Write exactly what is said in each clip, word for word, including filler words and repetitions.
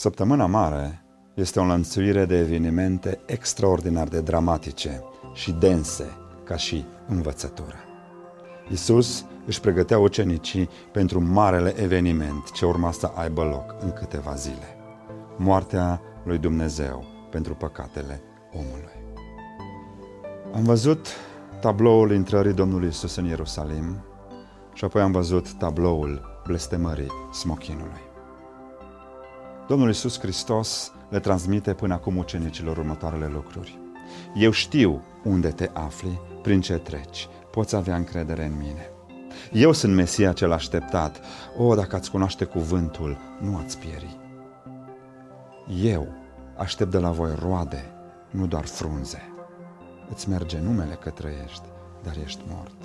Săptămâna Mare este o înlănțuire de evenimente extraordinar de dramatice și dense ca și învățătură. Iisus își pregătea ucenicii pentru marele eveniment ce urma să aibă loc în câteva zile: moartea lui Dumnezeu pentru păcatele omului. Am văzut tabloul intrării Domnului Iisus în Ierusalim și apoi am văzut tabloul blestemării smochinului. Domnul Iisus Hristos le transmite până acum ucenicilor următoarele lucruri: eu știu unde te afli, prin ce treci, poți avea încredere în mine. Eu sunt Mesia cel așteptat. O, dacă ați cunoaște cuvântul, nu ați pieri. Eu aștept de la voi roade, nu doar frunze. Îți merge numele că trăiești, dar ești mort.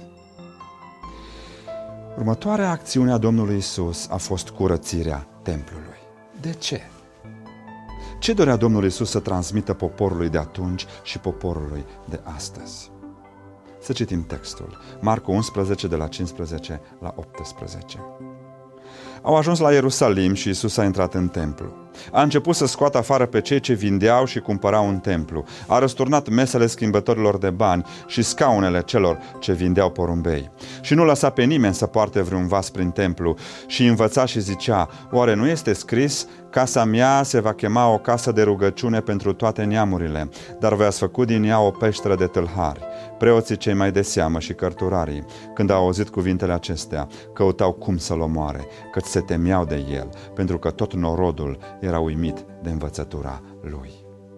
Următoarea acțiune a Domnului Iisus a fost curățirea templului. De ce? Ce dorea Domnul Iisus să transmită poporului de atunci și poporului de astăzi? Să citim textul. Marcu unsprezece, de la cincisprezece la optsprezece. Au ajuns la Ierusalim și Iisus a intrat în templu. A început să scoată afară pe cei ce vindeau și cumpărau în templu. A răsturnat mesele schimbătorilor de bani și scaunele celor ce vindeau porumbei. Și nu lăsa pe nimeni să poarte vreun vas prin templu și învăța și zicea: oare nu este scris: casa mea se va chema o casă de rugăciune pentru toate neamurile, dar voi ați făcut din ea o peșteră de tâlhari. Preoții cei mai de seamă și cărturarii, când au auzit cuvintele acestea, căutau cum să-l omoare, căci se temeau de el, pentru că tot norodul era uimit de învățătura lui.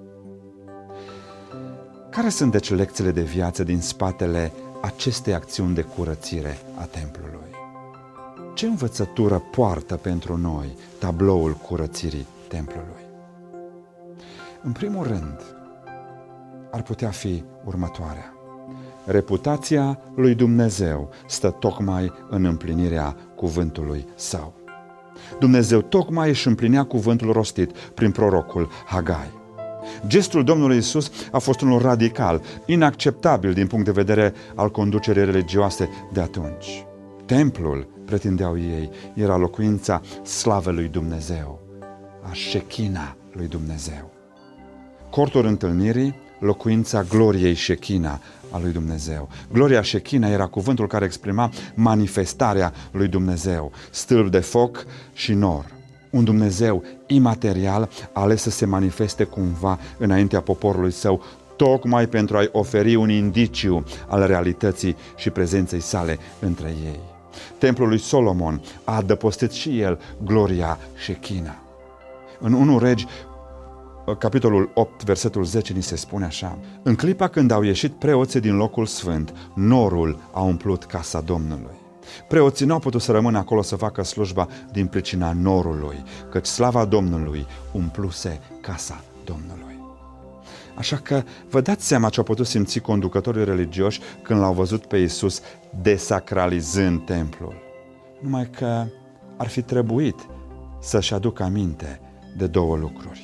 Care sunt deci lecțiile de viață din spatele acestei acțiuni de curățire a templului? Ce învățătură poartă pentru noi tabloul curățirii templului? În primul rând, ar putea fi următoarea: reputația lui Dumnezeu stă tocmai în împlinirea cuvântului său. Dumnezeu tocmai își împlinea cuvântul rostit prin prorocul Hagai. Gestul Domnului Iisus a fost unul radical, inacceptabil din punct de vedere al conducerii religioase de atunci. Templul, pretindeau ei, era locuința slavei lui Dumnezeu, a Shechina lui Dumnezeu. Cortul întâlnirii, locuința gloriei Shechina a lui Dumnezeu. Gloria Shechina era cuvântul care exprima manifestarea lui Dumnezeu, stâlp de foc și nor. Un Dumnezeu imaterial ales să se manifeste cumva înaintea poporului său, tocmai pentru a-i oferi un indiciu al realității și prezenței sale între ei. Templul lui Solomon a adăpostit și el gloria Shechina. În întâi Regi, capitolul opt, versetul zece, ni se spune așa: în clipa când au ieșit preoții din locul sfânt, norul a umplut casa Domnului. Preoții nu au putut să rămână acolo să facă slujba din pricina norului, căci slava Domnului umpluse casa Domnului. Așa că vă dați seama ce au putut simți conducătorii religioși când l-au văzut pe Iisus desacralizând templul. Numai că ar fi trebuit să-și aducă aminte de două lucruri.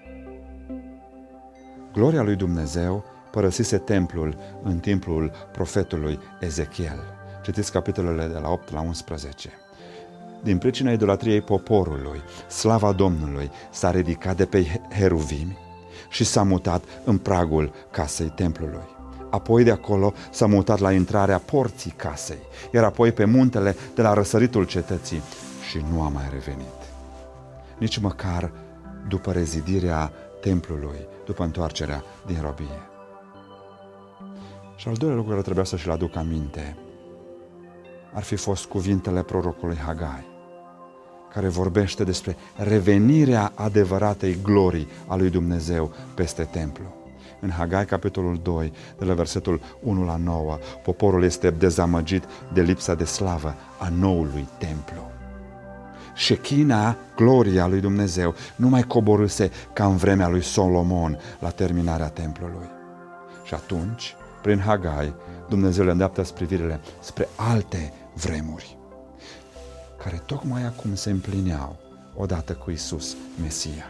Gloria lui Dumnezeu părăsise templul în timpul profetului Ezechiel. Citiți capitolele de la opt la unsprezece. Din pricina idolatriei poporului, slava Domnului s-a ridicat de pe heruvimi și s-a mutat în pragul casei templului. Apoi de acolo s-a mutat la intrarea porții casei, iar apoi pe muntele de la răsăritul cetății și nu a mai revenit. Nici măcar după rezidirea templului, după întoarcerea din robie. Și al doilea lucru care trebuia să și-l aduc aminte ar fi fost cuvintele prorocului Hagai, care vorbește despre revenirea adevăratei glorii a lui Dumnezeu peste templu. În Hagai, capitolul doi, de la versetul unu la nouă, poporul este dezamăgit de lipsa de slavă a noului templu. Shechina, gloria lui Dumnezeu, nu mai coborâse ca în vremea lui Solomon la terminarea templului. Și atunci, prin Hagai, Dumnezeu le îndreaptă privirile spre alte vremuri, care tocmai acum se împlineau odată cu Iisus Mesia.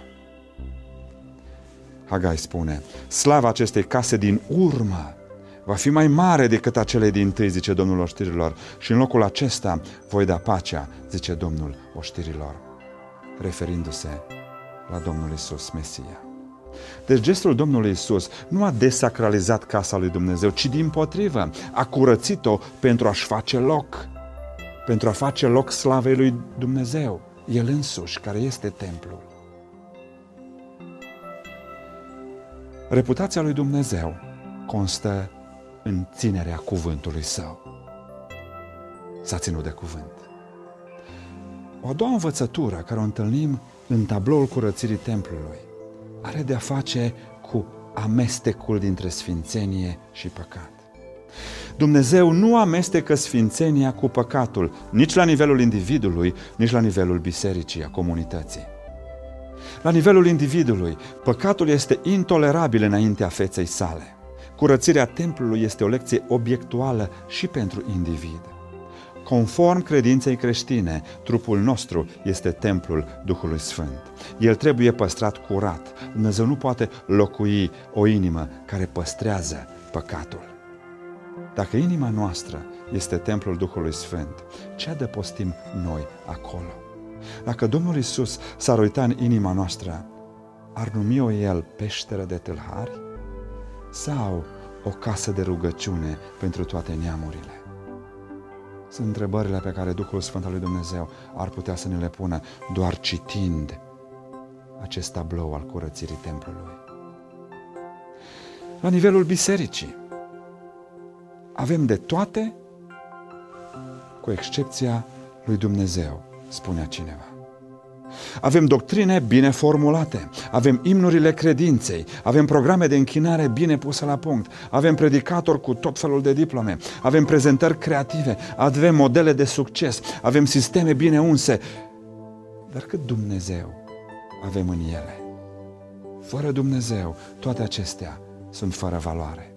Hagai spune: slava acestei case din urmă va fi mai mare decât acele din tâi, zice Domnul oștirilor, și în locul acesta voi da pacea, zice Domnul oștirilor. Referindu-se la Domnul Iisus, Mesia. Deci gestul Domnului Iisus nu a desacralizat casa lui Dumnezeu, ci dimpotrivă a curățit-o pentru a-și face loc, pentru a face loc slavei lui Dumnezeu, El însuși, care este templul. Reputația lui Dumnezeu constă în ținerea cuvântului Său. S-a ținut de cuvânt. O a doua învățătură care o întâlnim în tabloul curățirii templului are de-a face cu amestecul dintre sfințenie și păcat. Dumnezeu nu amestecă sfințenia cu păcatul, nici la nivelul individului, nici la nivelul bisericii, a comunității. La nivelul individului, păcatul este intolerabil înaintea feței sale. Curățirea templului este o lecție obiectuală și pentru individ. Conform credinței creștine, trupul nostru este templul Duhului Sfânt. El trebuie păstrat curat. Dumnezeu nu poate locui o inimă care păstrează păcatul. Dacă inima noastră este templul Duhului Sfânt, ce adăpostim noi acolo? Dacă Domnul Iisus s-ar uita în inima noastră, ar numi-o El peșteră de tâlhari sau o casă de rugăciune pentru toate neamurile? Sunt întrebările pe care Duhul Sfânt al lui Dumnezeu ar putea să ne le pună doar citind acest tablou al curățirii templului. La nivelul bisericii avem de toate, cu excepția lui Dumnezeu, spunea cineva. Avem doctrine bine formulate, avem imnurile credinței, avem programe de închinare bine puse la punct, avem predicatori cu tot felul de diplome, avem prezentări creative, avem modele de succes, avem sisteme bine unse. Dar cât Dumnezeu avem în ele? Fără Dumnezeu, toate acestea sunt fără valoare.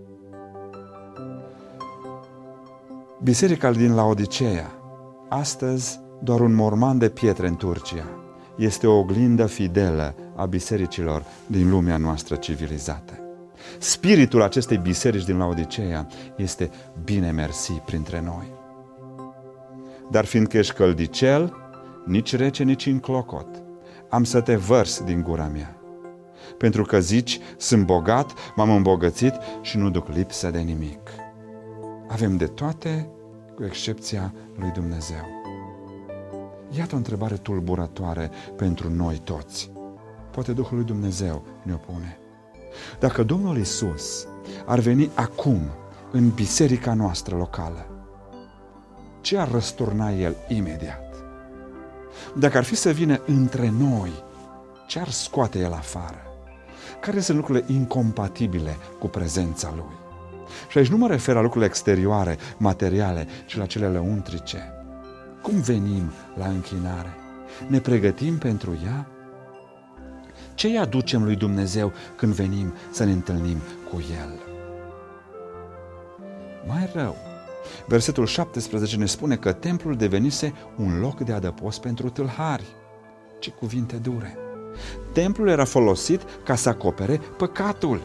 Biserica din Laodiceea, astăzi doar un morman de pietre în Turcia, este o oglindă fidelă a bisericilor din lumea noastră civilizată. Spiritul acestei biserici din Laodiceea este bine mersi printre noi. Dar fiindcă ești căldicel, nici rece, nici înclocot, am să te vărs din gura mea. Pentru că zici, sunt bogat, m-am îmbogățit și nu duc lipsă de nimic. Avem de toate, cu excepția lui Dumnezeu. Iată o întrebare tulburătoare pentru noi toți. Poate Duhul lui Dumnezeu ne-o pune. Dacă Domnul Iisus ar veni acum în biserica noastră locală, ce ar răsturna El imediat? Dacă ar fi să vină între noi, ce ar scoate El afară? Care sunt lucrurile incompatibile cu prezența Lui? Și aici nu mă refer la lucrurile exterioare, materiale, ci la cele lăuntrice. Cum venim la închinare? Ne pregătim pentru ea? Ce îi aducem lui Dumnezeu când venim să ne întâlnim cu El? Mai rău, versetul șaptesprezece ne spune că templul devenise un loc de adăpost pentru tâlhari. Ce cuvinte dure! Templul era folosit ca să acopere păcatul.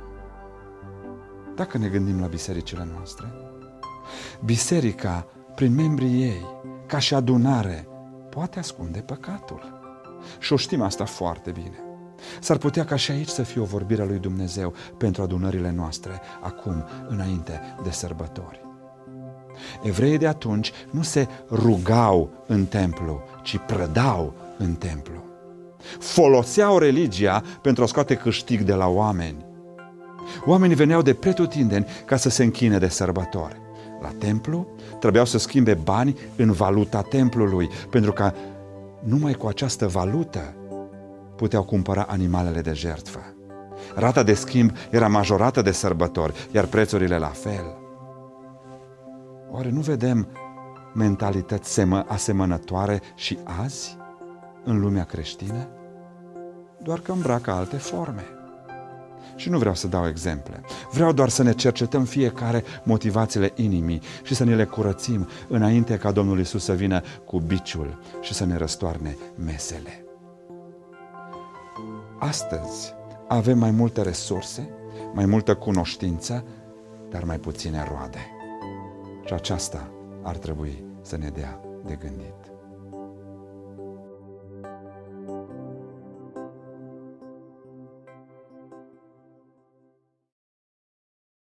Dacă ne gândim la bisericile noastre, biserica, prin membrii ei, ca și adunare, poate ascunde păcatul. Și o știm asta foarte bine. S-ar putea ca și aici să fie o vorbire a lui Dumnezeu pentru adunările noastre, acum, înainte de sărbători. Evreii de atunci nu se rugau în templu, ci prădau în templu. Foloseau religia pentru a scoate câștig de la oameni. Oamenii veneau de pretutindeni ca să se închine de sărbători. La templu trebuiau să schimbe bani în valuta templului, pentru că numai cu această valută puteau cumpăra animalele de jertfă. Rata de schimb era majorată de sărbători, iar prețurile la fel. Oare nu vedem mentalități asemănătoare și azi în lumea creștină? Doar că îmbracă alte forme. Și nu vreau să dau exemple. Vreau doar să ne cercetăm fiecare motivațiile inimii și să ne le curățim înainte ca Domnul Iisus să vină cu biciul și să ne răstoarne mesele. Astăzi avem mai multe resurse, mai multă cunoștință, dar mai puține roade. Și aceasta ar trebui să ne dea de gândit.